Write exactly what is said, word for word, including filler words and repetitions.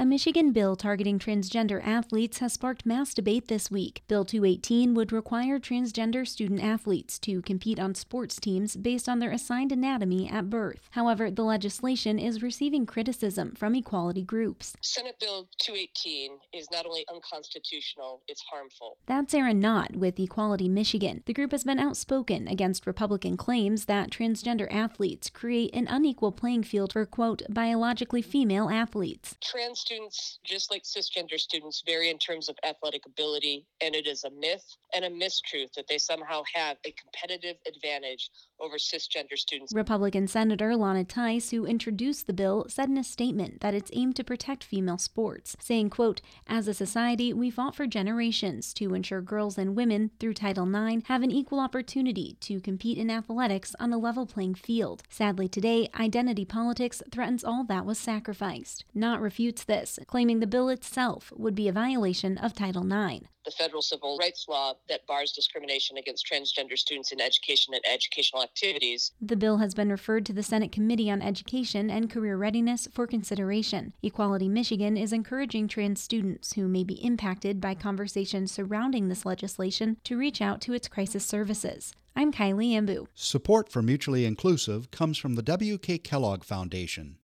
A Michigan bill targeting transgender athletes has sparked mass debate this week. Bill two eighteen would require transgender student athletes to compete on sports teams based on their assigned anatomy at birth. However, the legislation is receiving criticism from equality groups. Senate Bill two eighteen is not only unconstitutional, it's harmful. That's Aaron Knott with Equality Michigan. The group has been outspoken against Republican claims that transgender athletes create an unequal playing field for, quote, biologically female athletes. Trans students, just like cisgender students, vary in terms of athletic ability, and it is a myth and a mistruth that they somehow have a competitive advantage over cisgender students. Republican Senator Lana Tice, who introduced the bill, said in a statement that it's aimed to protect female sports, saying, quote, as a society, we fought for generations to ensure girls and women, through Title nine, have an equal opportunity to compete in athletics on a level playing field. Sadly, today, identity politics threatens all that was sacrificed. Knott refutes this, claiming the bill itself would be a violation of Title nine. The federal civil rights law that bars discrimination against transgender students in education and educational activities. The bill has been referred to the Senate Committee on Education and Career Readiness for consideration. Equality Michigan is encouraging trans students who may be impacted by conversations surrounding this legislation to reach out to its crisis services. I'm Kylie Ambu. Support for Mutually Inclusive comes from the W K Kellogg Foundation.